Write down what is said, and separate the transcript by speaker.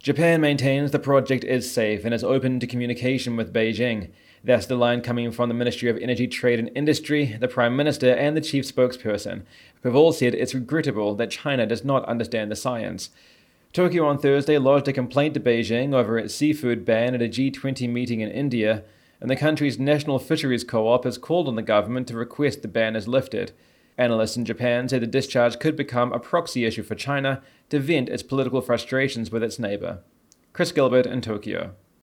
Speaker 1: Japan maintains the project is safe and is open to communication with Beijing. That's the line coming from the Ministry of Energy, Trade and Industry, the Prime Minister and the chief spokesperson, who have all said it's regrettable that China does not understand the science. Tokyo on Thursday lodged a complaint to Beijing over its seafood ban at a G20 meeting in India, and the country's National Fisheries Co-op has called on the government to request the ban is lifted. Analysts in Japan say the discharge could become a proxy issue for China to vent its political frustrations with its neighbour. Chris Gilbert in Tokyo.